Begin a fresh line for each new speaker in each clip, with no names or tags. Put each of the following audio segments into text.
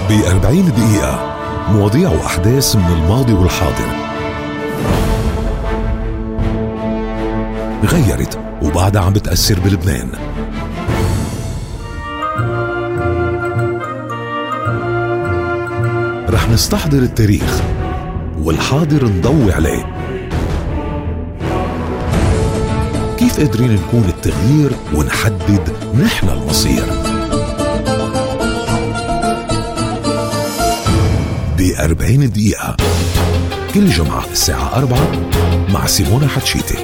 ب40 دقيقة مواضيع وأحداث من الماضي والحاضر غيرت وبعدها عم بتأثر بلبنان. رح نستحضر التاريخ والحاضر نضوي عليه. كيف قادرين نكون التغيير ونحدد نحن المصير؟ ب40 دقيقة كل جمعة الساعة 4 مع سيمونة حتشيتي.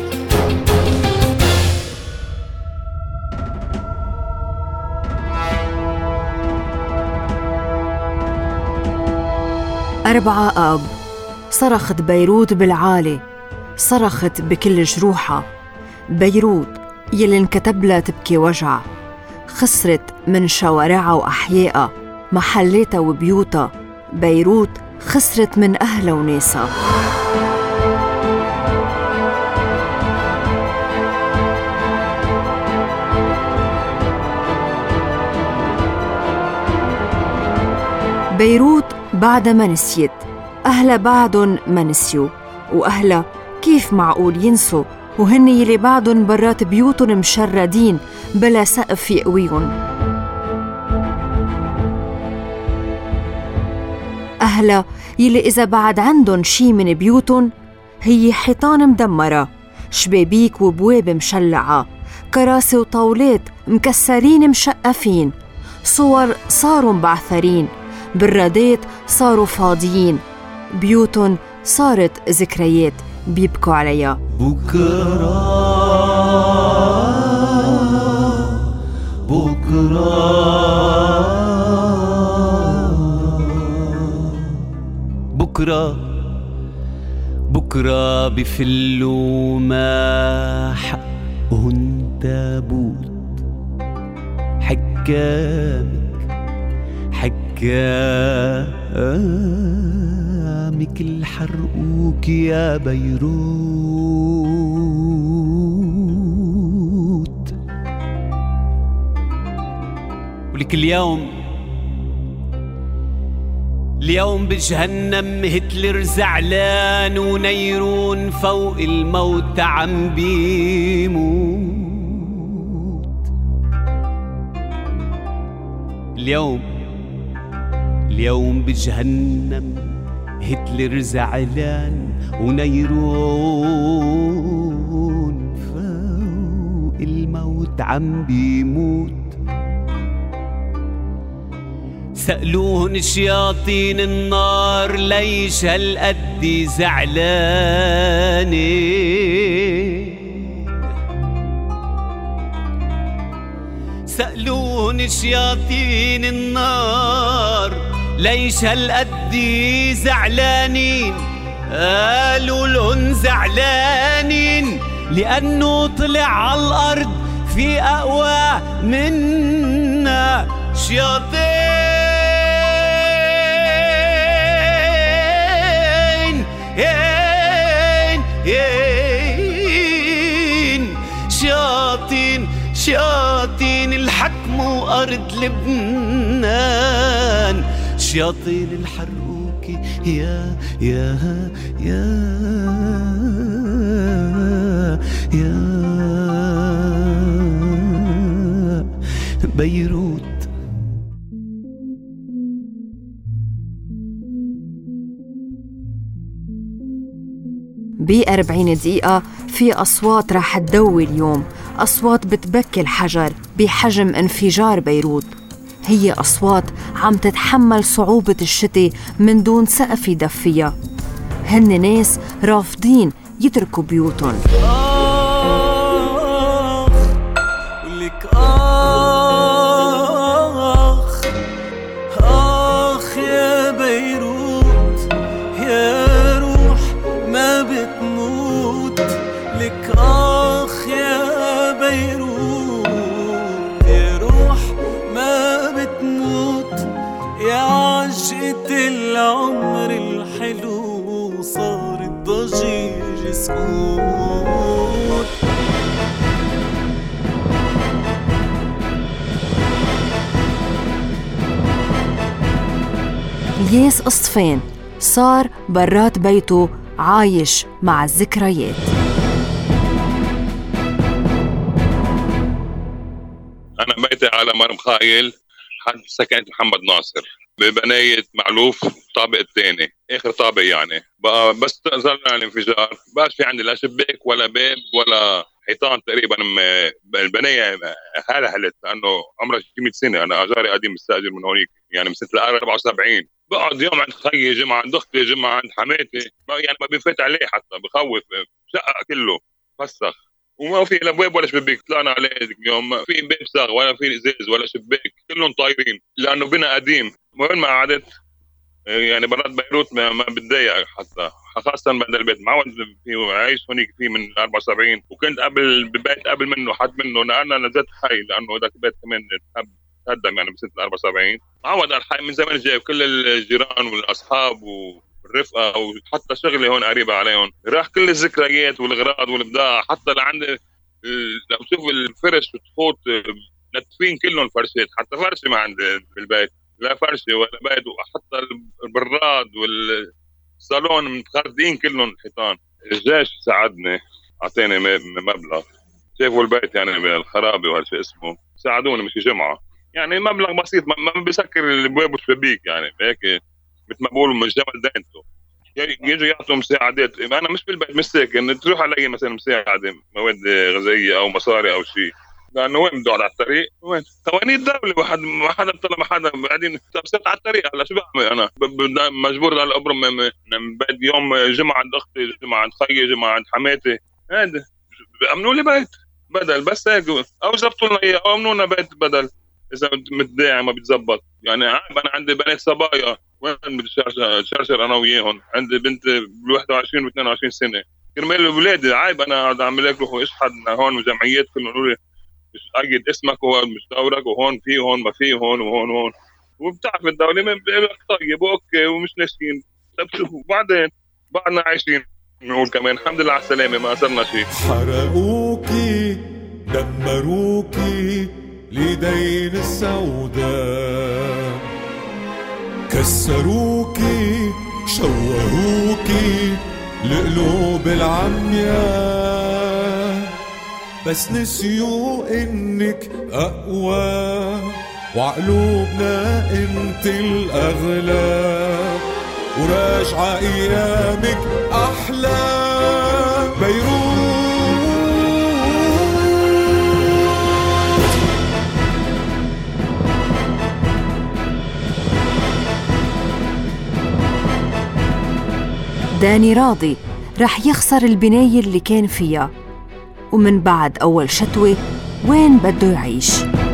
4 آب صرخت بيروت بالعالي، صرخت بكل جروحها. بيروت يلي انكتب لها تبكي وجع، خسرت من شوارعها وأحيائها، محلاتها وبيوتها. بيروت خسرت من أهلها وناسها. بيروت بعد ما نسيت، أهلا بعدن ما نسيوا، وأهلا كيف معقول ينسوا وهن يلي بعدن برات بيوتن مشردين بلا سقف يقويهم. أهلا يلي إذا بعد عندن شي من بيوتن هي حيطان مدمرة، شبابيك وبواب مشلعة، كراسي وطاولات مكسرين مشقفين، صور صاروا مبعثرين، برادات صاروا فاضيين، بيوتن صارت ذكريات بيبكوا عليها.
بكرة بفلوا ما حقهن تابوت، حكامك الحرقوك يا بيروت. ولك اليوم بجهنم هتلر زعلان، ونيرون فوق الموت عم بيموت. اليوم بجهنم هتلر زعلان، ونيرون فوق الموت عم بيموت. سألوهن شياطين النار ليش هالقد زعلانين، سألوهن شياطين النار ليش هالقد زعلانين. قالوا لهن زعلانين لأنه طلع على الأرض في أقوى منا شياطين. شياطين الحكموا أرض لبنان، شياطين الحرقوك يا يا يا يا بيروت.
ب40 دقيقة في أصوات رح تدوي اليوم، أصوات بتبكي الحجر بحجم انفجار بيروت. هي أصوات عم تتحمل صعوبة الشتاء من دون سقف يدفيها. هن ناس رافضين يتركوا بيوتهم.
ولك يا بيروت يا روح ما بتموت. لك يا بيروت يا روح ما بتموت. يا عشقة العمر الحلو صار الضجيج سكوت.
الياس قصفين صار برات بيته عايش مع الذكريات.
أنا بيتي على مرم خايل حد سكنت محمد ناصر ببناية معلوف الطابق الثاني آخر طابق يعني. بقى بس صار الانفجار بقاش في عندي لا شباك ولا باب ولا حيطان تقريبا. البناية هلهلت لأنه عمرها شي 100 سنة. أنا أجاري قديم مستأجر من هونيك يعني من سنة 74. بقعد يوم عند خيي، جمعة عند أختي، جمعة عند حماتي. يعني ما بيفوت عليه حتى، بخوف. شقة كله فسخ وما في لا باب ولا شباك. طلعنا عليه اليوم ما في باب صاغ ولا في ازاز ولا شباك، كلهم طايرين لانه بنا قديم. وين ما قعدت يعني برات بيروت ما بتضايق حتى، خاصه بعد البيت معود في عايش هونيك فيه من 74. وكنت قبل ببيت قبل منه حد منه انا نزلت حي لانه ذاك البيت كمان تهدم يعني بسنه 74. معود على الحي من زمان جاي. كل الجيران والاصحاب الرفقه وحتى شغلي هون قريبه عليهم. راح كل الذكريات والاغراض والابداع. حتى لعند لو تشوف الفرش وتفوت نتفين كلهم فرشات. حتى فرشه ما عندي بالبيت، لا فرشه ولا بيت. وحتى البراد والصالون متخردين كلهم الحيطان. الجيش ساعدني، اعطاني مبلغ. شافوا البيت يعني بالخرابه وهالشيء اسمه، ساعدوني مش جمعه يعني مبلغ بسيط ما بيسكر الابواب والشبابيك يعني هيك مثل ما بقولوا من الجمل دينته. يجوا يعطوا مساعدات. انا مش بالبيت مش ساكن، تروح علي مثلا مساعده مواد غذائيه او مصاري او شيء. لانه وين بدي اقعد على الطريق؟ وين قوانين الدوله؟ ما حدا بطلع، ما حدا قاعدين تبسط على الطريق. هلا شو بعمل انا؟ مجبور على ابرم من بعد يوم جمعه عند اختي، جمعه عند خيي، جمعه عند حماتي. هذا امنوا لي بيت بدل بس هيك، او زبطوا لنا اياه او امنوا لنا بيت بدل اذا متداعي ما بيتزبط يعني. عيب انا عندي بنات صبايا وين بدي شرشر انا وياهم. عندي بنت ب 21 و 22 سنه كرمال اولادي. عيب انا اقعد اعمل لك روحوا اشحد هون وجمعيات كلهم يقولوا لي اجد اسمك وهو مش دورك وهون في هون ما في هون وهون. وبتعرف الدوله طيب واوكي ومش ناشين. طب شوفوا بعدين بعدنا عايشين نقول كمان الحمد لله على السلامه ما صرنا شيء.
حرقوكي دمروكي ليدين السوداء، كسروكي شوهوكي لقلوب العمياء، بس نسيوا انك اقوى وعقلوبنا انت الاغلى، وراجعة ايامك احلى بيروت.
داني راضي رح يخسر البناية اللي كان فيها، ومن بعد أول شتوة وين بده يعيش؟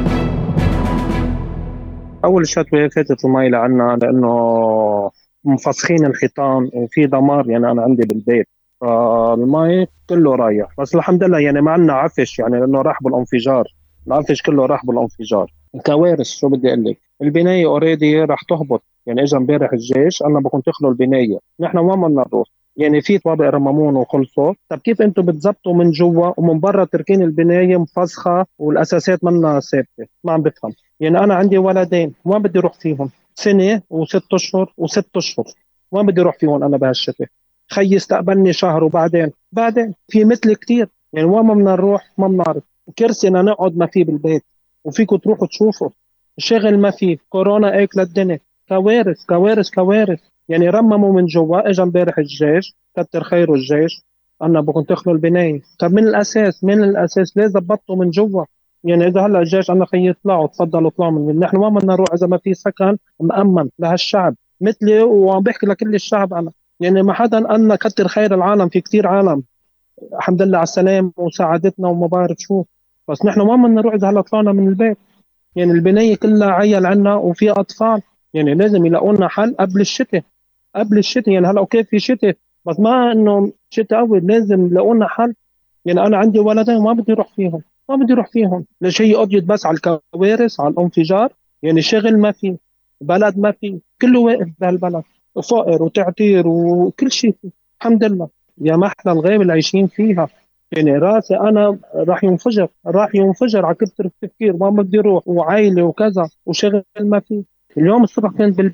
أول شتوة فاتت المي لعنا لأنه مفسخين الحيطان وفي دمار يعني أنا عندي بالبيت، فالمي كله رايح. بس الحمد لله يعني ما عنا عفش يعني لأنه راح بالانفجار، العفش كله راح بالانفجار. كوارث شو بدي أقول لك، البناية أوريدي راح تهبط يعني. إجا امبارح الجيش قالنا بدكم تخلوا البناية، نحن ما بدنا نروح يعني. في طابق رممون وخلصوا. طب كيف انتم بتزبطوا من جوا ومن برا تركين البنايه مفسخه والاساسات منا ثابته؟ ما عم بفهم يعني. انا عندي ولدين وين بدي اروح فيهم؟ سنه و6 اشهر و6 اشهر، وين بدي اروح فيهم انا بهالشتاء؟ خيي استقبلني شهر وبعدين في مثل كتير يعني. وين ما بدنا نروح ما بنعرف. كرسينا نقعد ما في بالبيت، وفيكم تروحوا تشوفوا الشغل ما في. كورونا اكل الدنيا. كوارث كوارث كوارث يعني. رمموا من جوا. اجى امبارح الجيش كتر خيره الجيش قالنا بدكم تخلوا البنايه. طب من الاساس ليه زبطوا من جوا يعني؟ اذا هلا الجيش قالنا خيي اطلعوا تفضلوا اطلعوا من نحن ما بدنا نروح اذا ما في سكن مأمن لهالشعب مثلي. وعم بحكي لكل الشعب انا يعني ما حدا قالنا كتر خير العالم. في كتير عالم الحمد لله على السلام وساعدتنا وما بعرف شو. بس نحن ما بدنا نروح اذا هلا طلعنا من البيت يعني. البنايه كلها عيل عنا وفي اطفال يعني. لازم يلاقوا لنا حل قبل الشتاء يعني. هلا اوكي في شتاء بس ما انه شتاء قوي، لازم يلاقوا لنا حل يعني. انا عندي ولدين ما بدي اروح فيهم ليش؟ هي قضيت بس على الكوارث على الانفجار يعني. شغل ما في، بلد ما في، كله واقف بهالبلد، فقر وتعتير وكل شيء. الحمد لله يا محلى الغيب اللي عايشين فيها يعني. راسي انا راح ينفجر على كثر التفكير. ما بدي اروح وعائله وكذا وشغل ما في. اليوم الصبح كنت بالبيت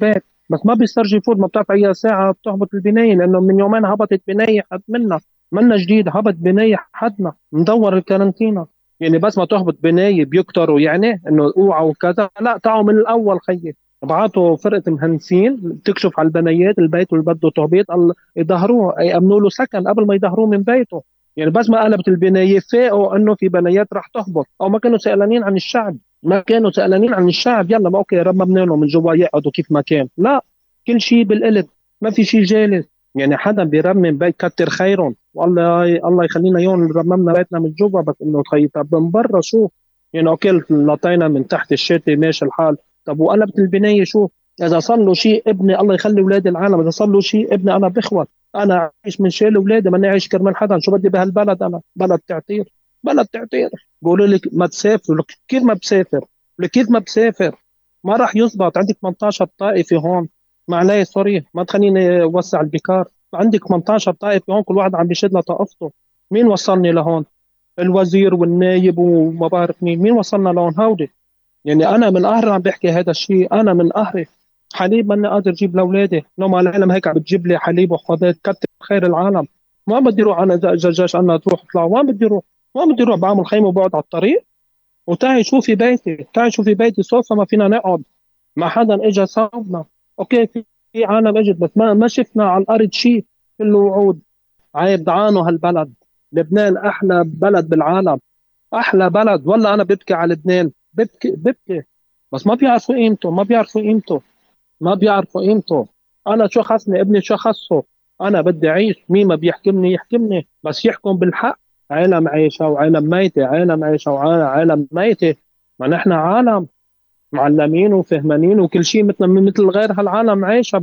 بس ما بيسترجي يفوت. ما بتعرف أي ساعة بتهبط البناية، لأنه من يومين هبطت بناية حد منا جديد، هبط بناية حدنا مدور الكارنتينا. يعني بس ما تهبط بناية بيكتروا يعني إنه اوعوا وكذا، لا تعوا من الأول خيي. بعتوا فرقة مهندسين بتكشف على البنايات، البيت اللي بده تهبيط يظهروه، يأمنوا له سكن قبل ما يظهروه من بيته. يعني بس ما قلبت البناية فاقوا انه في بنايات راح تهبط، او ما كانوا سألانين عن الشعب. ما كانوا سألانين عن الشعب، يلا ما اوكي رممنا له من جوا يقعدوا كيف ما كان. لا، كل شيء بالقلب، ما في شيء جالس. يعني حدا بيرمم بيت كتر خيرهم، والله الله يخلينا يوم رممنا بيتنا من جوا، بس انه خي طب من برا شو؟ يعني اوكي لطينا من تحت الشتي ماشي الحال، طب وقلبت البنايه شو؟ اذا صار له شيء ابني الله يخلي اولاد العالم، اذا صار له شيء ابني انا بخوت، انا عايش من شيل اولادي، ماني عايش كرمال حدا. شو بدي بهالبلد؟ انا بلد تعتير، بلد تعتير. بقولوا لك ما تسافر، لك كيف ما بسافر؟ لك كيف ما بسافر؟ ما راح يزبط. عندك 18 طائفه هون، معلي سوري ما تخليني اوسع البكار. عندك 18 طائفه هون، كل واحد عم بيشد له طائفته. مين وصلني لهون؟ الوزير والنايب وما بعرف مين وصلنا لهون هودي. يعني انا من قهري عم بحكي هذا الشيء، انا من قهري. حليب ماني قادر اجيب لاولادي، لو ما العالم هيك عم بتجيب لي حليب وحوضات كتر خير العالم. ما بدي اروح انا دجاج انا تروح اطلع، ما بدي اروح، ما بدي اروح. بعمل خيمه وبقعد على الطريق. وتعي شوفي بيتي، تعي شوفي بيتي، سوفا ما فينا نقعد، ما حدا اجى صوبنا. اوكي في عالم اجت، بس ما شفنا على الارض شيء، كله وعود. عيب دعانه هالبلد. لبنان احلى بلد بالعالم، احلى بلد. والله انا ببكي على لبنان، ببكي. بس ما بيعرفوا قيمته، ما بيعرفوا قيمته، ما بيعرفوا قيمته. انا شو خصني ابني، شو خصه؟ انا بدي اعيش، مين ما بيحكمني يحكمني، بس يحكم بالحق. عالم عايشه وعالم ميته، عالم عايشه وعالم ميته. ما نحن عالم معلمين وفهمانين وكل شيء مثل غير هالعالم عايشه.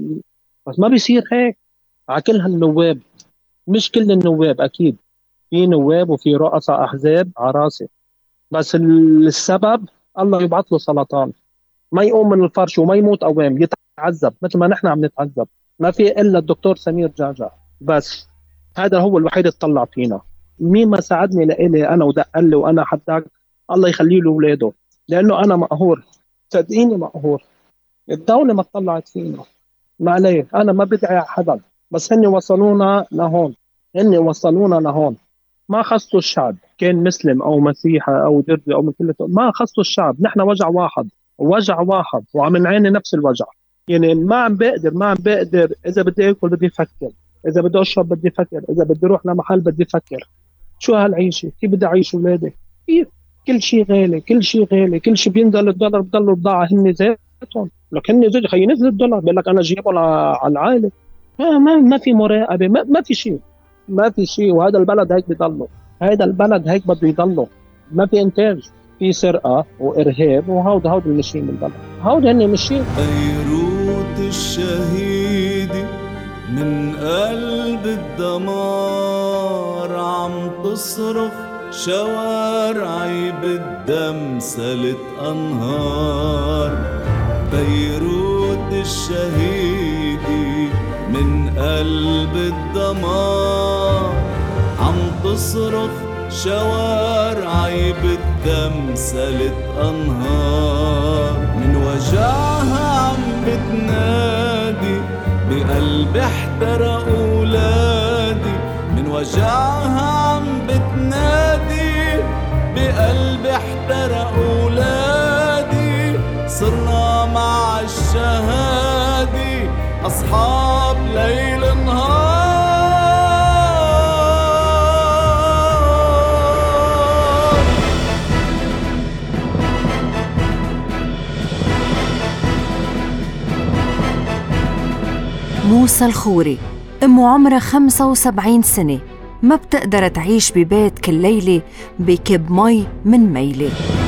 بس ما بيصير هيك على كل هالنواب. مش كل النواب اكيد، في نواب وفي رؤساء احزاب على راسي، بس السبب الله يبعث له سرطان، ما يقوم من الفرش وما يموت قوام، يتعذب مثل ما نحن عم نتعذب. ما في الا الدكتور سمير جعجع بس، هذا هو الوحيد اللي طلع فينا. مين ما ساعدني لإلي انا ودق لي وانا حداك، الله يخليه له اولاده، لانه انا مقهور، صدقيني مقهور. الدوله ما طلعت فينا، ما عليه، انا ما بدعي على حدا، بس هن وصلونا لهون، هن وصلونا لهون. ما خصوا الشعب، كان مسلم او مسيحي او درزي او مثل، ما خصوا الشعب. نحن وجع واحد، وجع واحد، وعم نعاني نفس الوجع. يعني ما عم بقدر اذا بدي اكل بدي افكر، اذا بدي اشرب بدي افكر، اذا بدي اروح لمحل بدي افكر. شو هالعيشه؟ كيف بدي اعيش اولادي؟ كيف؟ كل شيء غالي، كل شيء غالي، كل شيء بينزل الدولار بضلوا البضاعه هن ذاتهم. لك هن زي خي ينزل الدولار بقول لك انا جايبه على العائله. ما في مراقبه، ما في شيء، ما في شيء. وهذا البلد هيك بيضله، هذا البلد هيك بده يضله. ما في انتاج، في سرقه وارهاب، وهود المشين بالبلد، هود هن مشين.
بيروت الشهيدة من قلب الدمار عم تصرخ، شوارعي بالدم سلت أنهار. بيروت الشهيدة من قلب الدمار عم تصرخ، شوارعي بالدم سلت أنهار. من وجعها عم بتنادي، بقلبي احترق أولادي. من وجعها عم بتنادي، بقلبي احترق أولادي. صرنا مع الشهادة أصحاب ليل نهار.
موسى الخوري أمه عمرها 75 سنة، ما بتقدر تعيش ببيت كل ليلة بكب مي من ميلة.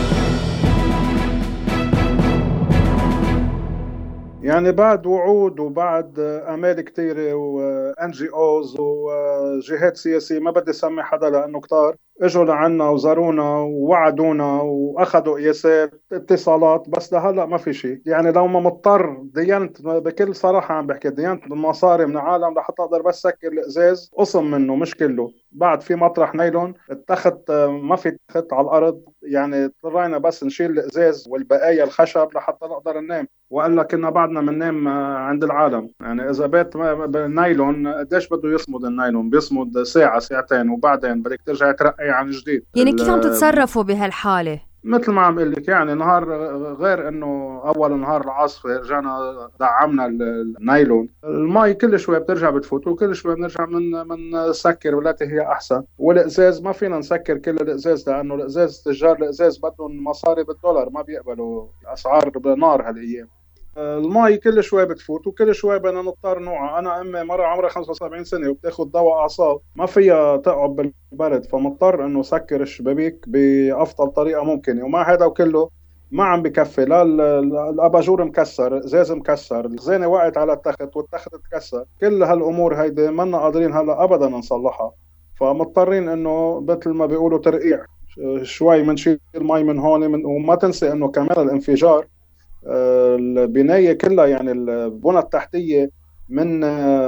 يعني بعد وعود وبعد آمال كتيرة وNGOs وجهات سياسية، ما بدي سمي حدا لأنه كتار، اجوا لعنا وزارونا ووعدونا واخذوا قياسات اتصالات، بس لهلا ما في شيء. يعني لو ما مضطر ديانت، بكل صراحه عم بحكي، ديانت المصاري من العالم لحتى اقدر بس سكر الازاز، قسم منه مش كله. بعد في مطرح نايلون اتخذ، ما في تخت على الارض، يعني اضطرينا بس نشيل الازاز والبقايا الخشب لحتى نقدر ننام، والا كنا بعدنا بننام عند العالم. يعني اذا بيت بالنايلون قديش بده يصمد النايلون؟ بيصمد ساعه ساعتين وبعدين بدك ترجع ترقي عن جديد.
يعني كيف عم تتصرفوا بهالحالة؟
مثل ما عم قلك، يعني نهار غير انه اول نهار العاصفه رجعنا دعمنا النايلون، المي كل شوي بترجع بتفوت وكل شوي بنرجع من سكر والتي هي احسن. والازاز ما فينا نسكر كل الازاز، لانه الازاز تجار الازاز بدهم مصاري بالدولار، ما بيقبلوا اسعار بنار هالايام. المي كل شوي بتفوت وكل شوي بدنا نضطر نوعى. انا امي مره عمرها 75 سنه وبتاخذ دواء اعصاب، ما فيها تقعد بالبرد، فمضطر انه سكر الشبابيك بافضل طريقه ممكنه. ومع هذا وكله ما عم بكفي، لا الاباجور مكسر، ازاز مكسر، الزينه وقعت على التخت والتخت تكسر. كل هالامور هيدي منا قادرين هلا ابدا نصلحها، فمضطرين انه مثل ما بيقولوا ترقيع، شوي منشيل المي من هون وما تنسي انه كمان الانفجار، البناية كلها يعني البنى التحتية من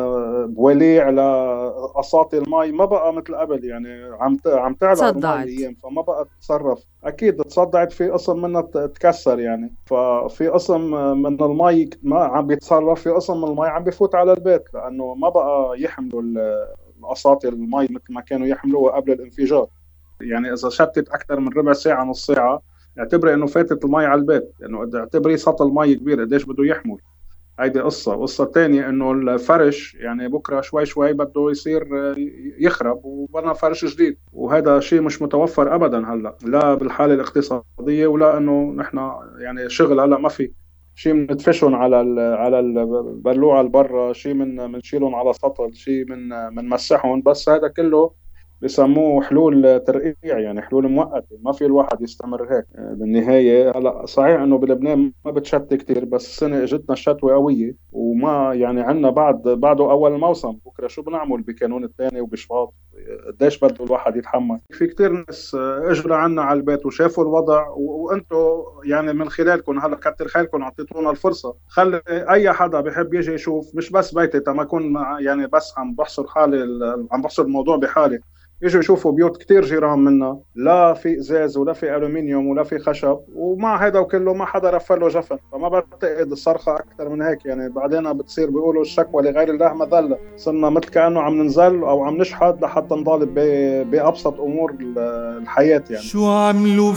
بوليع لقساطي المي ما بقى مثل قبل. يعني عم تعلى المي الايام، فما بقى تتصرف. اكيد تصدعت، في قسم منها تكسر يعني، ففي قسم من المي ما عم بيتصرف، في قسم من المي عم بيفوت على البيت، لانه ما بقى يحملوا القساطي المي مثل ما كانوا يحملوها قبل الانفجار. يعني اذا شتت اكثر من ربع ساعة نص ساعة، اعتبري انه فاتت المي على البيت، لانه يعني اعتبري سطل مي كبير قديش بده يحمل. هيدي قصة تانية، انه الفرش يعني بكرة شوي شوي بده يصير يخرب وبدنا فرش جديد، وهذا شيء مش متوفر ابدا هلا، لا بالحالة الاقتصادية ولا انه نحن يعني شغل هلا ما في شيء بندفشهم على البلوعة البرة، شيء منشيلهم على سطل، شيء منمسحهم. بس هذا كله بسموه حلول ترقيع، يعني حلول مؤقتة، ما في الواحد يستمر هيك. بالنهاية هلا صحيح انه بلبنان ما بتشتي كتير، بس السنة اجتنا الشتوى قوية، وما يعني عنا بعده اول الموسم. بكره شو بنعمل بكانون الثاني وبشباط؟ قديش بده الواحد يتحمل؟ في كتير ناس اجوا لعنا على البيت وشافوا الوضع، وانتم يعني من خلالكم هلا كتر خيركم اعطيتونا الفرصة. خلي اي حدا بيحب يجي يشوف، مش بس بيتي تما اكون يعني بس عم بحصر حالي، عم بحصر الموضوع بحالي، يجوا يشوفوا بيوت كتير جيران منا، لا في ازاز ولا في الومنيوم ولا في خشب، ومع هذا وكله ما حدا رفع له جفن. فما بعتقد الصرخه اكثر من هيك. يعني بعدين بتصير بيقولوا الشكوى لغير الله مذله، صرنا مثل كانه عم ننزل او عم نشحد لحتى نطالب بابسط امور الحياه. يعني
شو عملوا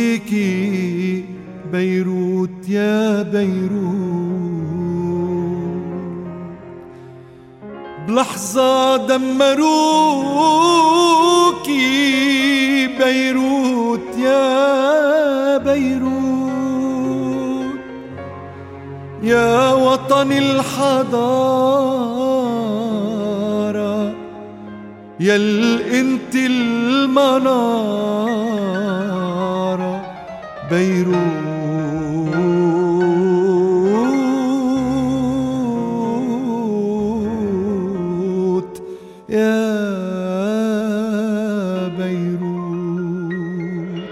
فيكي بيروت يا بيروت، بلحظة دمروكي بيروت يا بيروت، يا وطن الحضارة، يل انت المنارة بيروت يا بيروت.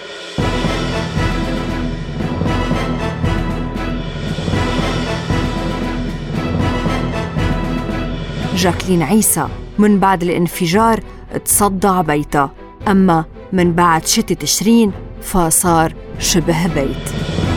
جاكلين عيسى من بعد الانفجار تصدع بيتها، أما من بعد شتى تشرين فصار شبه بيت.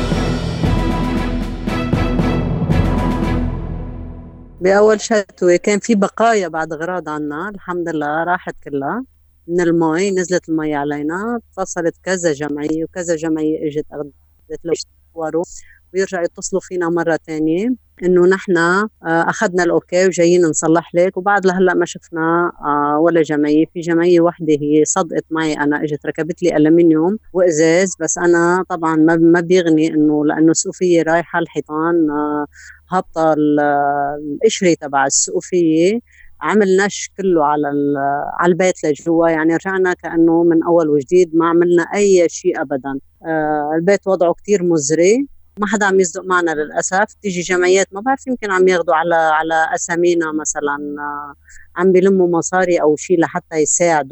بأول شتوة كان في بقايا بعد غراض عنا، الحمد لله راحت كلها من المي، نزلت المي علينا، اتصلت كذا جمعية وكذا جمعية اجت أخذت له صوروا ويرجعوا يتصلوا فينا مرة تانية إنه نحن أخذنا الأوكي وجايين نصلح لك. وبعد لهلأ ما شفنا ولا جمعية. في جمعية واحدة هي صدقت معي أنا، اجت ركبت لي ألمنيوم وإزاز، بس أنا طبعا ما بيغني إنه لأنه السقوفية رايحة الحيطان هبطة القشرة تبع السقوفية، عملناش كله على البيت لجوا. يعني رجعنا كأنه من أول وجديد، ما عملنا أي شيء أبدا. البيت وضعه كتير مزري، ما حدا عم يصدق معنا للأسف. تيجي جمعيات ما بعرف يمكن عم ياخدوا على أسامينا مثلا، عم بيلموا مصاري أو شيء لحتى يساعدوا،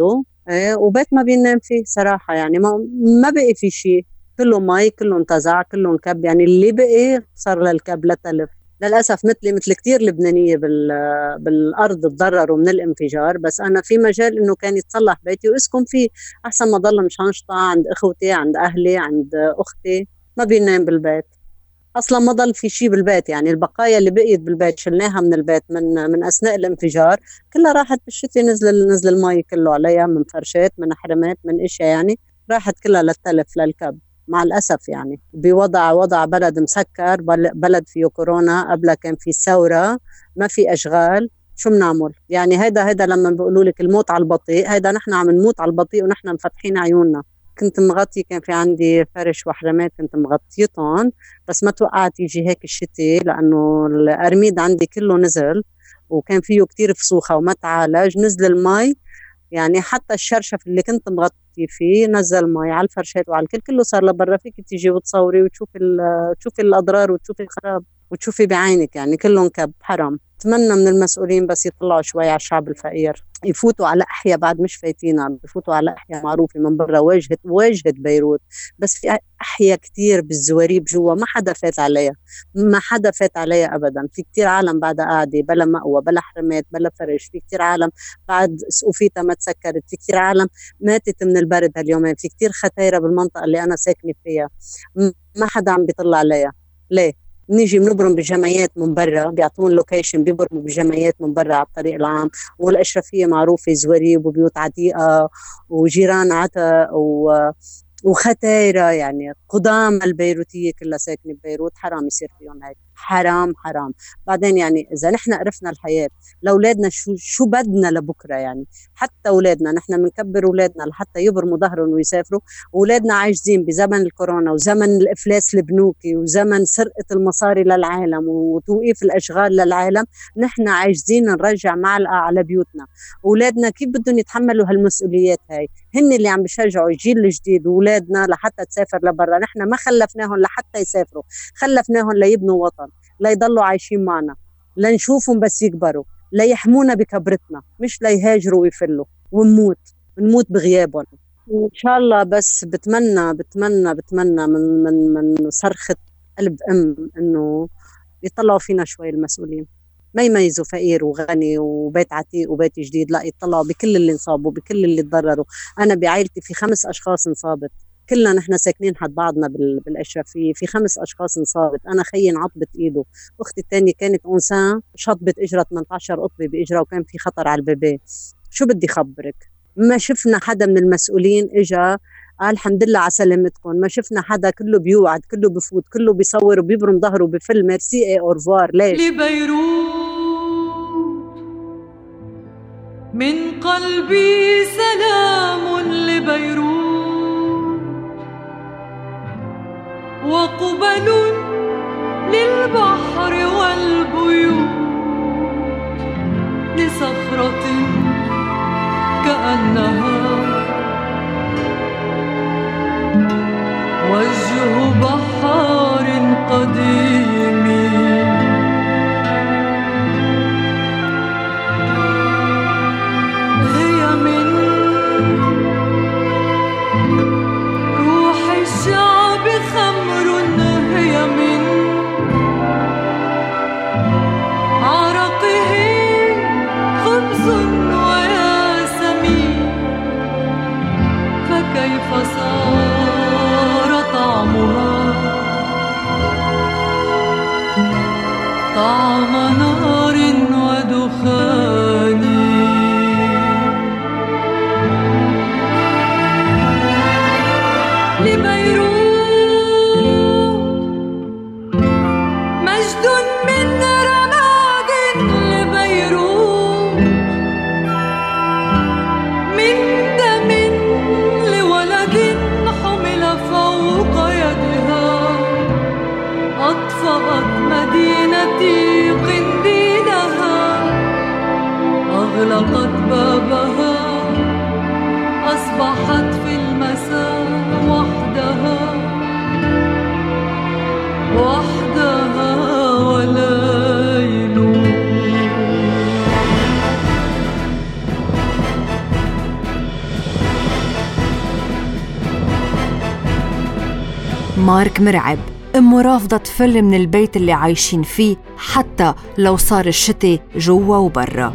وبيت ما بينام فيه صراحة، يعني ما بقي في شيء، كله مي، كله انتزع، كله انكب، يعني اللي بقي صار للكب لتلف للأسف. مثل كتير لبنانية بالأرض تضرروا من الانفجار، بس أنا في مجال إنه كان يتصلح بيتي وأسكن فيه أحسن ما ضل مشانشطة عند إخوتي، عند أهلي، عند أختي. ما بينام بالبيت أصلا، ما ضل في شيء بالبيت، يعني البقايا اللي بقيت بالبيت شلناها من البيت من أثناء الانفجار كلها راحت بالشتي. نزل المي كله عليها، من فرشات، من حرمات، من إشياء، يعني راحت كلها للتلف للكب مع الأسف. يعني وضع بلد مسكر، بلد فيه كورونا، قبلها كان في ثورة، ما في أشغال، شو بنعمل؟ يعني هيدا لما بيقولوا لك الموت على البطيء، هيدا نحن عم نموت على البطيء ونحن مفتحين عيوننا. كنت مغطي، كان في عندي فرش وحرمات كنت مغطيتهم، بس ما توقعت يجي هيك الشتي، لأنه الأرميد عندي كله نزل وكان فيه كتير فسوخة وما تعالج. نزل المي، يعني حتى الشرشف اللي كنت مغطي فيه نزل مي على الفرشات وعلى الكل، كله صار لبرا. فيك تيجي وتصوري وتشوفي الأضرار وتشوفي الخراب وتشوفي بعينك، يعني كله انكب. حرام. أتمنى من المسؤولين بس يطلعوا شوي على الشعب الفقير، يفوتوا على أحياء بعد مش فايتين، بفوتوا على أحياء معروفة من برا، واجهة بيروت، بس في أحياء كتير بالزواريب جوا ما حدا فات عليها أبدا. في كتير عالم بعد قاعدة بلا مأوى، بلا حرمات، بلا فرش. في كتير عالم بعد سقوفيتها ما تسكرت. في كتير عالم ماتت من البرد هاليومين. في كتير ختايرة بالمنطقة اللي أنا ساكنة فيها ما حدا عم بيطلع عليها. ليه؟ نيجي بنبرم بالجمعيات من برا، بيعطون لوكيشن، بيبرموا بالجمعيات من برا على الطريق العام، والأشرفية معروفة زواريب وبيوت عتيقة وجيران عتا وختايرة، يعني قدام البيروتية كلها ساكنة ببيروت. حرام يصير فيهم هيك، حرام. بعدين يعني إذا نحن عرفنا الحياة لأولادنا شو بدنا لبكرة، يعني حتى أولادنا نحن منكبر أولادنا لحتى يبرموا ظهرهم ويسافروا، أولادنا عايشين بزمن الكورونا وزمن الإفلاس البنوكي وزمن سرقة المصاري للعالم وتوقيف الأشغال للعالم. نحن عايزين نرجع معلقة على بيوتنا. أولادنا كيف بدهم يتحملوا هالمسؤوليات هاي؟ هن اللي عم بشجعوا الجيل الجديد وولادنا لحتى تسافر لبرا. نحن ما خلفناهم لحتى يسافروا، خلفناهم ليبنوا وطن، ليضلوا عايشين معنا، لنشوفهم بس يكبروا، ليحمونا بكبرتنا، مش ليهاجروا ويفلوا ونموت بغيابهم. إن شاء الله. بس بتمنى من صرخة قلب إنه يطلعوا فينا شوي المسؤولين، ما يميزوا فقير وغني وبيت عتيق وبيت جديد، لا، يطلعوا بكل اللي انصابوا، بكل اللي تضرروا. أنا بعائلتي في 5 أشخاص انصابت، كلنا نحن ساكنين حد بعضنا بالأشرفية. في 5 أشخاص انصابت. أنا خيي انعطبت إيده، أختي الثانية كانت أنثى شطبت إجرة 18 قطبة بإجرة وكان في خطر على البيبي. شو بدي خبرك؟ ما شفنا حدا من المسؤولين إجا قال الحمد لله على سلامتكم. ما شفنا حدا، كله بيوعد، كله بفوت، كله بيصور وبيبرم ظهره بفيلم ميرسي اورفوار. ليش؟
لبيروت من قلبي سلام، لبيروت وقبل للبحر والبيوت، لصخرة كأنها وجه بحار قديم، هي من روح الشعب خمر، هي من عرقه خبز وياسمين، فكيف صار طعمها طعم نار ودخان. لبيروت مجد من رماد، لبيروت من دم لولد حمل فوق يدها، أطفأت مدينتي قنديلها، أغلقت بابها، أصبحت في المساء وحدها وليل.
مارك مرعب. أمه رافضة تفل من البيت اللي عايشين فيه حتى لو صار الشتي جوا وبرا.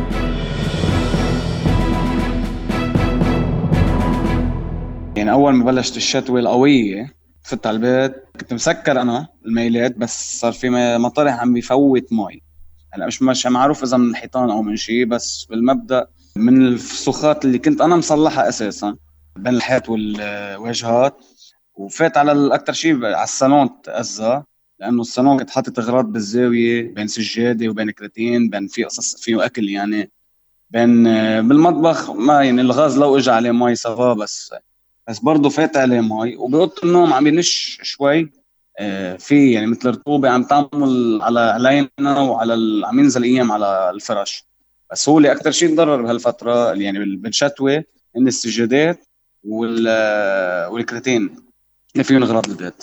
يعني أول ما بلشت الشتوى القوية فت على البيت، كنت مسكر أنا الميلات، بس صار في مطرح عم بيفوت مي. هلا مش معروف إذا من الحيطان أو من شيء، بس بالمبدأ من الفسوخات اللي كنت أنا مصلحها أساساً بين الحيط والواجهات، وفات على الأكتر شيء على الصالون تأذى، لأنه الصالون كنت حاطط أغراض بالزاوية بين سجادة وبين كراتين، بين في قصص فيه أكل يعني، بين بالمطبخ ما يعني الغاز لو إجا عليه مي صفا، بس برضه فات عليه مي. وبأوضة النوم عم ينش شوي، في يعني مثل رطوبة عم تعمل علينا وعلى عم ينزل أيام على الفرش. بس هو اللي أكتر شيء تضرر بهالفترة يعني بالشتوى إن السجادات والكراتين اللي فيهم أغراض البيت.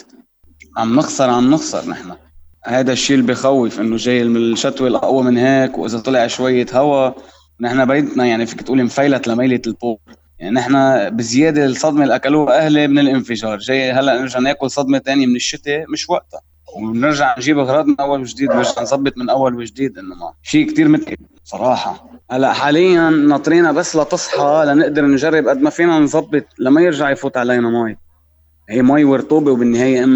عم نخسر نحن. هذا الشيء اللي بخوف، إنه جاي من الشتوى الأقوى من هيك، وإذا طلع شوية هواء نحن بيتنا يعني فيك تقولي مفيلت لميلة البور. يعني نحن بزيادة الصدمة اللي أكلوها أهلي من الانفجار، جاي هلأ نرجع ناكل صدمة تانية من الشتاء، مش وقتها، ونرجع نجيب أغراض من أول وجديد، نرجع نظبط من أول وجديد. إنما شيء كتير متعب صراحة. هلأ حاليا ناطرينا بس لتصحى لنقدر نجرب قد ما فينا نظبط لما يرجع يفوت علينا مي. هي مي ورطوبة، وبالنهاية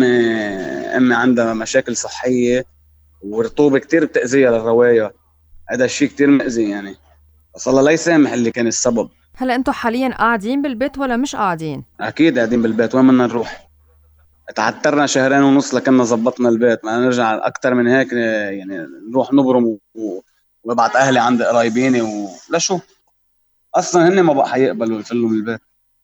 أمي عندها مشاكل صحية، ورطوبة كتير بتأذيها للرواية. هذا الشيء كتير مأذي يعني، بس الله لا يسامح اللي كان السبب.
هلا انتو حاليا قاعدين بالبيت ولا مش قاعدين؟
اكيد قاعدين بالبيت، وين بدنا نروح؟ تعترنا 2.5 شهر لكننا زبطنا البيت، ما نرجع اكثر من هيك يعني نروح نبرم وابعت اهلي عند قرايبيني ولا شو. اصلا هن ما بقى حيقبلوا يفلوا من البيت.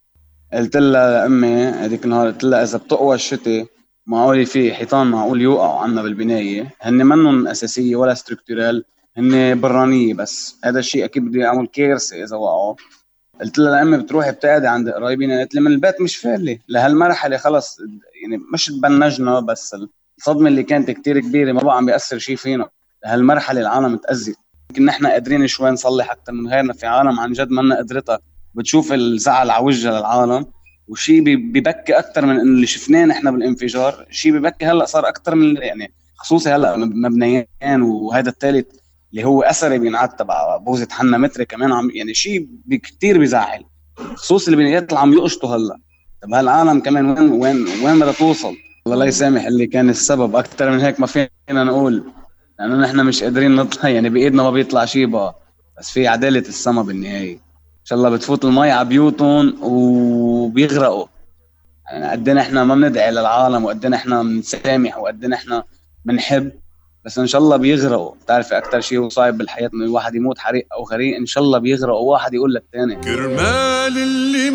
قلت لها امي هذيك النهار، قلت لها اذا بتقوى الشتاء معقول في حيطان معقول يوقعوا عنا بالبنايه، هن منهم اساسيه ولا ستركتورال، هن برانيه بس. هذا الشيء اكيد بده يعمل كارثه اذا وقعوا. قلت لها لأمي بتروحي بتقعدي عند قرايبين، قالت لي من البيت مش فالي لهالمرحله خلص، يعني مش تبنجنا، بس الصدمه اللي كانت كتير كبيره ما بقى عم بيأثر شيء فينا. لهالمرحله العالم تأذت، يمكن نحن قادرين شوي نصلح اكثر من غيرنا. في عالم عن جد ما قدرتها، بتشوف الزعل على وجهها للعالم، وشيء ببكي اكثر من اللي شفناه نحن بالانفجار. شيء ببكي هلا صار اكثر من يعني، خصوصي هلا مبنيان، وهذا الثالث اللي هو أثري بينعاد تبع بوزة حنا متري كمان عم يعني شيء كتير بيزعل، خصوصي البنيات اللي عم يقشطوا هلا. طب هالعالم كمان وين بدها توصل؟ الله لا يسامح اللي كان السبب. اكثر من هيك ما فينا نقول، لانه نحن مش قادرين نطلع يعني بايدنا ما بيطلع شيء بقى، بس في عدالة السما بالنهاية. ان شاء الله بتفوت المي على بيوتهم وبيغرقوا. يعني قد ايه نحن ما بندعي للعالم، وقد ايه نحن بنسامح، وقد ايه نحن بنحب، بس ان شاء الله بيغرقوا. بتعرفي اكثر شيء صعب بالحياه انه الواحد يموت حريق او غريق، ان شاء الله بيغرقوا. واحد يقول للثاني
كرمال اللي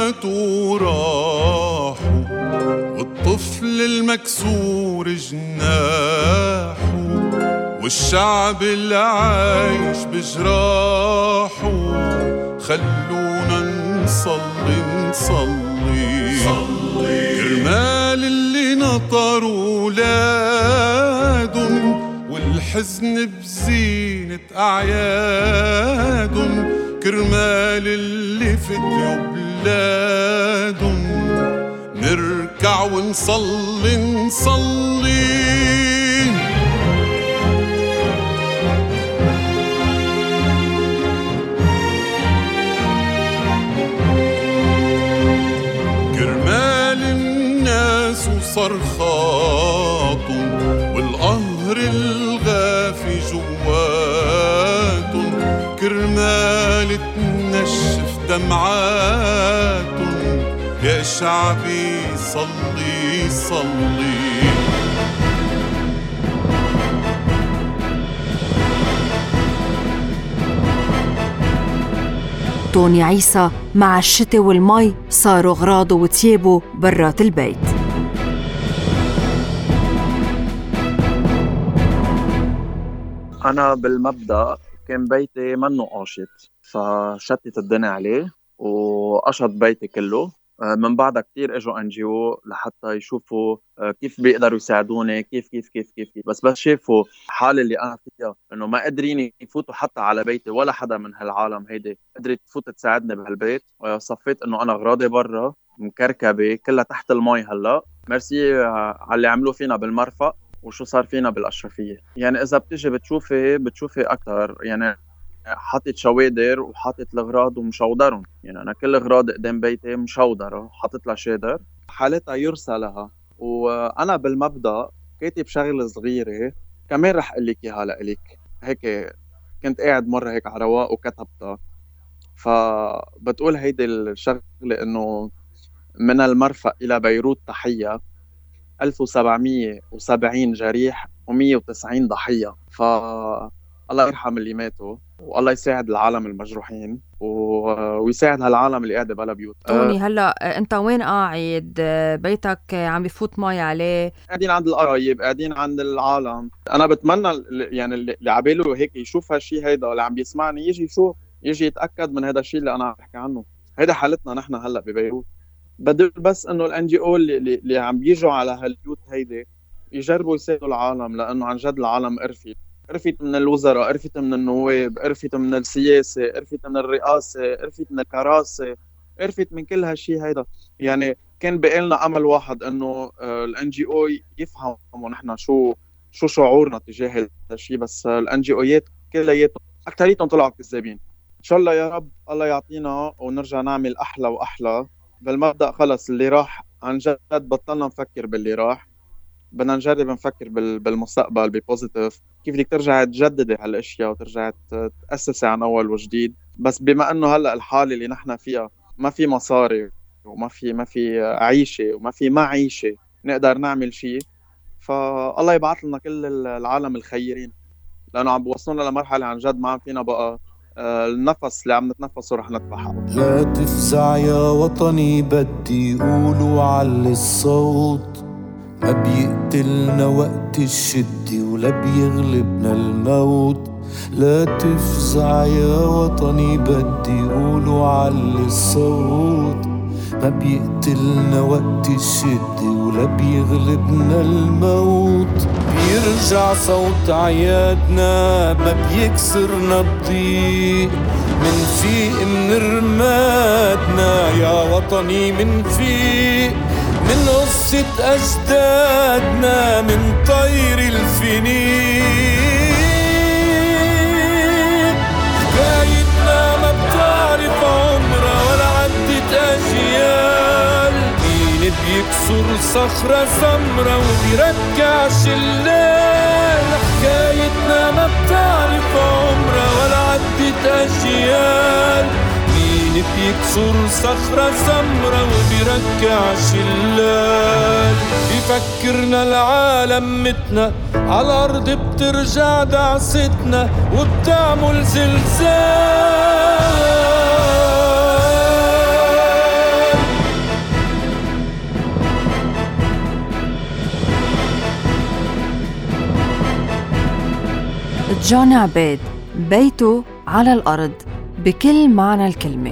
ماتوا راحوا، والطفل المكسور جناحه، والشعب اللي عايش بجراحه. خلونا نصلي كرمال اللي نطروا ولادهم، والحزن بزينة أعيادهم. كرمال اللي فديوا بلادهم، نركع ونصلي كرمال الناس وصرخاتهم، والقهر الغافي جواتهم. كرمال تنشف دمعاتهم، يا شعبي صلي
توني عيسى مع الشتاء والمي صاروا غراضه وتيابه برات البيت.
أنا بالمبدأ كان بيتي منه قاشط، فشتت الدنيا عليه وقشط بيتي كله. من بعدها كتير اجوا NGO لحتى يشوفوا كيف بيقدروا يساعدوني، كيف بس شافوا حالي اللي انا فيها، انه ما قادرين يفوتوا حتى على بيتي، ولا حدا من هالعالم هيدي قدرت تفوت تساعدني بهالبيت. صفيت انه انا اغراضي برا، مكركبة كلها تحت المي. هلا ميرسي على اللي عملوه فينا بالمرفق وشو صار فينا بالأشرفية. يعني إذا بتجي بتشوفي أكتر، يعني حاطط شوادر وحاطط الأغراض ومشودرهم. يعني أنا كل أغراض قدام بيتي مشودرة، حاطط لها شادر حالتها يرسى لها. وأنا بالمبدأ كاتب شغلة صغيرة كمان رح أقول لك إياها لإلك. هيك كنت قاعد مرة هيك على رواق وكتبتها، فبتقول هيدي الشغلة إنه من المرفق إلى بيروت تحية، 1770 جريح و190 ضحية. فالله يرحم اللي ماتوا والله يساعد العالم المجروحين ويساعد هالعالم اللي قاعدة بلا بيوت.
توني هلا انت وين قاعد؟ بيتك عم بفوت مي عليه؟
قاعدين عند القرايب، قاعدين عند العالم. انا بتمنى يعني اللي عباله هيك يشوف هالشي هيدا اللي عم بيسمعني يجي يشوف، يجي يتاكد من هذا الشيء اللي انا عم بحكي عنه. هيدا حالتنا نحن هلا ببيروت. بدل بس انه الان جي او اللي عم بيجوا على هالبيوت هيدي يجربوا يساعدوا العالم، لانه عن جد العالم قرفت من الوزراء، قرفت من النواب، قرفت من السياسه، قرفت من الرئاسه، قرفت من الكراسه، قرفت من كل هالشيء هيدا. يعني كان بقالنا امل واحد انه الان جي او يفهموا نحن شو شعورنا تجاه هذا الشيء، بس الان جي اويات كلياتهم اكثريتهم طلعوا كذابين. ان شاء الله يا رب الله يعطينا ونرجع نعمل احلى واحلى. بالمبدا خلص اللي راح عن جد بطلنا نفكر باللي راح، بدنا نجرب نفكر بالمستقبل ببوزيتيف، كيف بدك ترجع تجددي هالاشياء وترجع تاسسي عن اول وجديد. بس بما انه هلا الحاله اللي نحن فيها ما في مصاري وما في عيشه وما في معيشه نقدر نعمل شيء، فالله يبعث لنا كل العالم الخيرين، لانه عم بوصلنا لمرحله عن جد ما عم فينا بقى النفس اللي عم نتنفسه رح ندفع.
لا تفزع يا وطني بدي قول وعلي الصوت، ما بيقتلنا وقت الشدة ولا بيغلبنا الموت. لا تفزع يا وطني بدي قول وعلي الصوت، ما بيقتلنا وقت الشدة ولا بيغلبنا الموت. بيرجع صوت عيادنا ما بيكسرنا الضيق، منفيق من رمادنا يا وطني منفيق، من قصة أجدادنا من طير الفنيق. حكايتنا ما بتعرف عمرها ولا عدت أجيال، مين بيكسر صخرة سمرة وبيرجع شلال. حكايتنا ما بتعرف عمرها ولا عدت أجيال، بيكسر صخرة سمرة وبيرجع شلال. بيفكرنا العالم متنا على الأرض بترجع دعستنا وبتعمل زلزال.
جون عبيد بيته على الأرض بكل معنى الكلمة.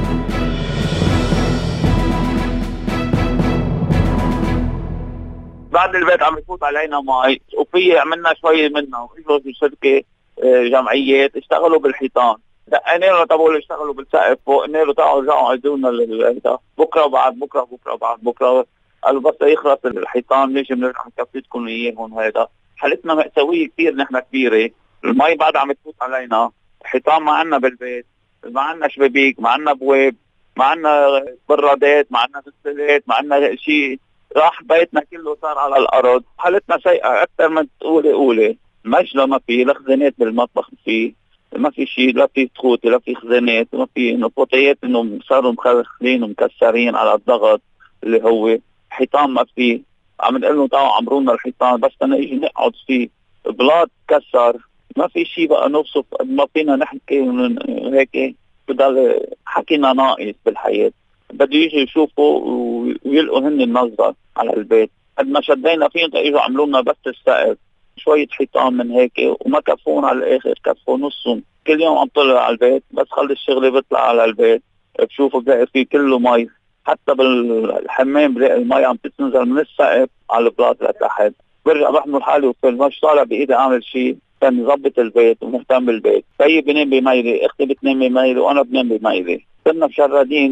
بعد البيت عم يفوت علينا مي وفي عملنا شوي منها، وإجوا في شركة جمعيات اشتغلوا بالحيطان، دقينا له تبعوا اشتغلوا بالسقف فوق، قلنا له تعالوا رجعوا عدونا بكره بعد بكره بعد بكره. قالوا بس يخلص الحيطان نيجي بنرجع نكفيتكم اياهم. هذا حالتنا مأساوية كثير، نحن كبيرة، المي بعد عم تفوت علينا، الحيطان ما عنا بالبيت، ما عنا شبابيك، ما عنا بواب، ما عنا برادات، ما عنا غسالات، ما عنا شيء. راح بيتنا كله صار على الأرض. حالتنا سيئة أكثر من قولي. مجلة ما في، الخزانات بالمطبخ ما في شيء، لا في تخوتي لا في خزانات، ما في نفوطيات انه صاروا مخلخلين ومكسرين على الضغط اللي هو. حيطان ما في، عم نقول له تعالوا عمرونا الحيطان بس نيجي نقعد فيه. بلاط كسر، ما في شيء بقى نوصف، ما فينا نحكي هيك، بضل حكينا ناقص بالحياة. بده يجي يشوفوا ويلقوا هن النظرة على البيت. قد ما شدينا فيهم اجوا عملوا لنا بس السقف، شوية حيطان من هيك، وما كفون على الآخر، كفوا نصهم. كل يوم عم طلع على البيت، بس خلي الشغل بيطلع على البيت بشوفوا بلاقي فيه كله مي، حتى بالحمام بلاقي المي عم تنزل من السقف على البلاط لتحت. برجع بحمل حالي ومش طالع بإيدي أعمل شيء، كان يظبط البيت ومهتم بالبيت. سيي بنام بميلي، اختي بتنام بميلي وانا بنام بميلي. كنا مشردين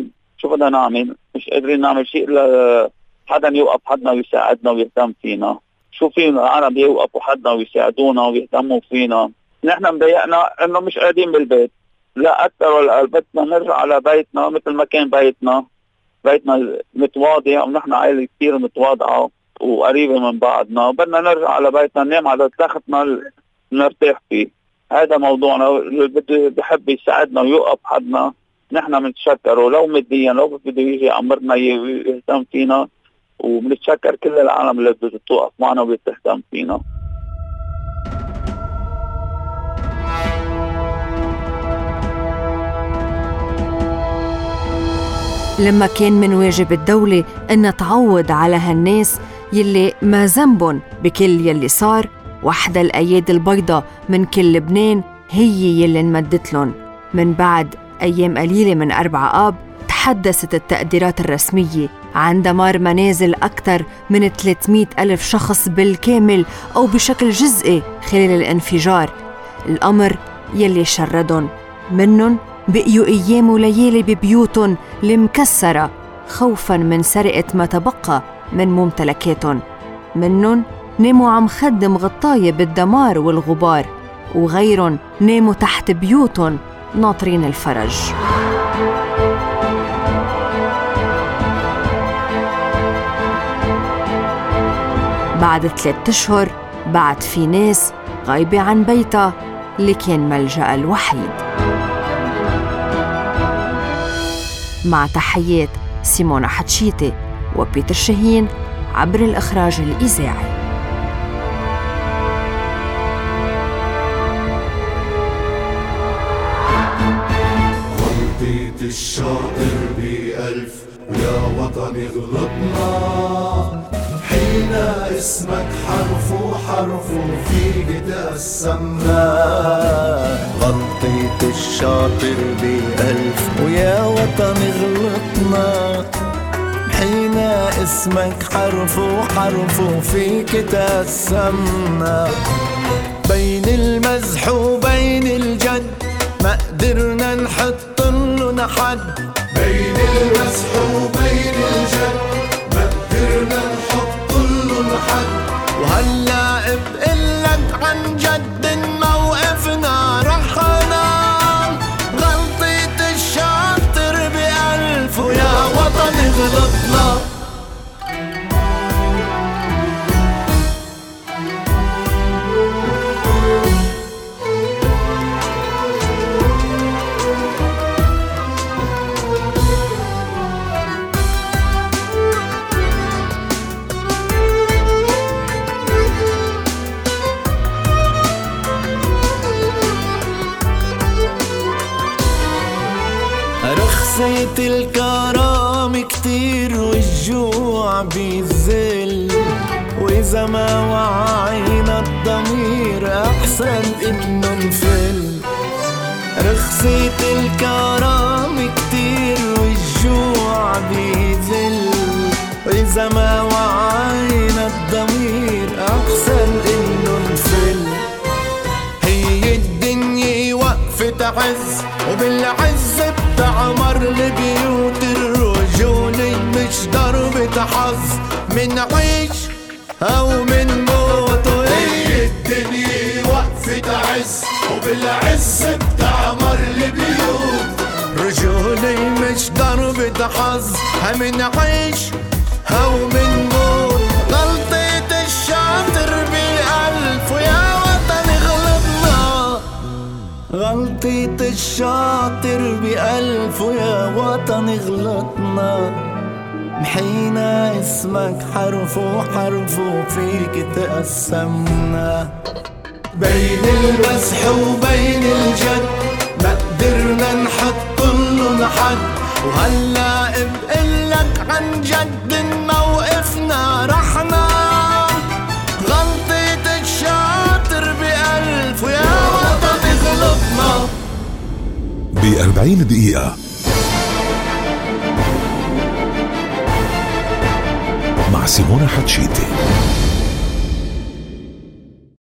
شو بدنا نعمل؟ مش قادرين نعمل شيء إلا حدا يوقف حدنا ويساعدنا ويهتم فينا. شو فينا العالم يوقفوا حدنا ويساعدونا ويهتموا فينا؟ نحن مضايقنا انه مش قاعدين بالبيت، لا اكثر ولا اقل. بدنا نرجع على بيتنا مثل ما كان بيتنا متواضع، ونحن عائله كثير متواضعه وقريبه من بعضنا، وبدنا نرجع على بيتنا ننام على تختنا نرتاح فيه. هذا موضوعنا. اللي بده بحب يساعدنا ويوقف حدنا نحن بنتشكره، لو ماديا لو بده يجي امرنا يهتم فينا، وبنتشكر كل العالم اللي بده توقف معنا وبتهتم فينا.
لما كان من واجب الدولة أن تعوض على هالناس يلي ما ذنبن بكل يلي صار، وحدة الأيادي البيضاء من كل لبنان هي يلي انمدتلن. من بعد أيام قليلة من 4 آب تحدثت التقديرات الرسمية عن دمار منازل أكثر من 300,000 شخص بالكامل أو بشكل جزئي خلال الانفجار، الأمر يلي شردن. منن بقيوا أيام وليالي ببيوتن المكسرة خوفاً من سرقة ما تبقى من ممتلكاتن. منن ناموا عم خدم غطاية بالدمار والغبار، وغيرن ناموا تحت بيوتن ناطرين الفرج. بعد 3 أشهر بعد في ناس غايبة عن بيتها اللي كان ملجأ الوحيد. مع تحيات سيمونا حتشيتي وبيتر شاهين عبر الإخراج الإذاعي.
غلطة الشاطر ب1000 ويا وطني غلطنا، حين اسمك حرف وحرف وفيك تقسمنا. غلطة الشاطر ب1000 ويا وطني غلطنا، حين اسمك حرف وحرف وفيك تقسمنا. بين المزح وبين الجد ما قدرنا نحط له حد، بين المزح وبين الجد ما قدرنا نحط له حد. وهلا بقلك عن جد موقفنا رحنا، غلطة الشاطر ب1000 ويا وطني غلطنا. رخصة الكرام كتير والجوع بيذل، وإذا ما وعينا الضمير أحسن إنه نفل. رخصة الكرام كتير والجوع بيذل، وإذا ما وعينا الضمير أحسن إنه نفل. هي الدنيا وقفة عز وبالعز بتعمر البيوت، الرجولة مش ضربة حظ، منعيش أو من موت. هي الدنيا وقفة عز وبالعز بتعمر البيوت، رجولة مش ضربة حظ، منعيش أو من موت. غلطة الشاطر ب1000 ويا وطني غلطنا، غلطة الشاطر ب1000 ويا وطني غلطنا. محينا اسمك حرف وحرف وفيك تقسمنا. بين المزح وبين الجد ما قدرنا نحط له حد، وهلا بقلك عن جد موقفنا رحنا. غلطة الشاطر ب1000 ويا وطني غلطنا.
ب40 دقيقة مع سيمونا حتشيتي.